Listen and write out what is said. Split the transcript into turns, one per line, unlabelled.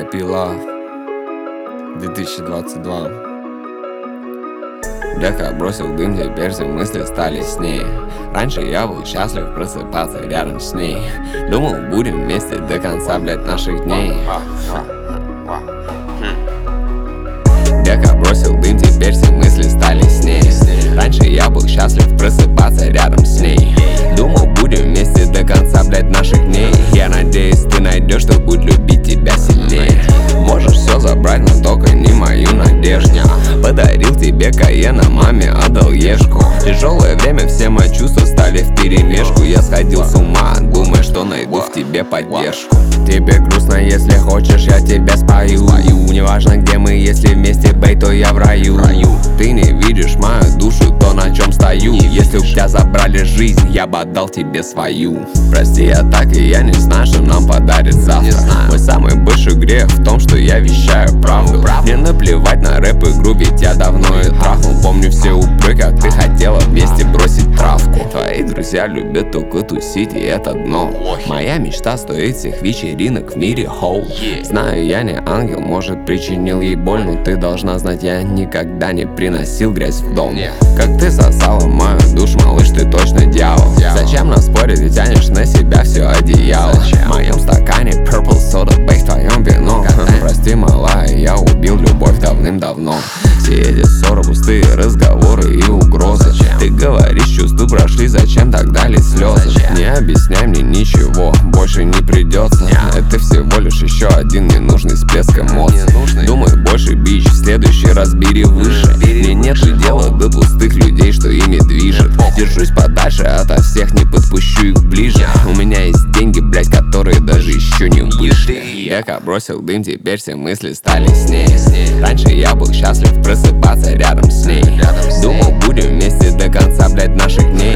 Happy Love 2022. Дека бросил дым, теперь все мысли стали яснее. Раньше я был счастлив просыпаться рядом с ней. Думал, будем вместе до конца, блядь, наших дней. Дека бросил дым, теперь все мысли стали яснее. Раньше я был счастлив просыпаться рядом с ней. Думал, будем вместе до конца, блядь, наших дней. Я надеюсь, ты найдешь, кто будет любить тебя сильнее. Можешь все забрать, но только не мою надежду. Подарил тебе Каена, маме отдал Ешку. Тяжелое время, все мои чувства стали вперемешку. Я сходил с ума, думая, что найду в тебе поддержку. Тебе грустно, если хочешь, я тебя спою. Неважно где мы, если вместе, бей, то я в раю. Ты не видишь мою душу, то на чем стою. Если у тебя забрали жизнь, я бы отдал тебе свою. Прости, я так и я не знаю, что нам подарит завтра. Мой самый большой грех в том, что я вещаю правду. Мне наплевать на рэп-игру, ведь я давно и трахнул. Помню все упреки, как ты хотела вместе бросить травку. Твои друзья любят только тусить, и это дно. Моя мечта стоит всех вечеринок в мире, хоу. Знаю, я не ангел, может причинил ей боль, но ты должна знать, я никогда не приносил грязь в дом. Как ты сосала мою душу, малыш, ты точно дьявол. Зачем нас спорить, ты тянешь на себя все одеяло. В моем стакане purple soda, бей, в твоем вино. Прости, малая, я убил любовь давным-давно. Все эти ссоры, пустые разговоры и угрозы. Ты говоришь, чувства прошли, зачем тогда лить слезы? Не объясняй мне ничего, больше не придется. Это всего лишь еще один ненужный всплеск эмоций. Думай больше, бич, в следующий раз бери выше. Мне нет дела до пустых людей, что ими движет. Держусь подальше ото всех, не подпущу их ближе. У меня есть деньги, блять, которые даже еще не вышли. Дека бросил дым, теперь все мысли стали яснее. Раньше я был счастлив просыпаться рядом с ней. Думал, будем вместе до конца, блять, наших дней.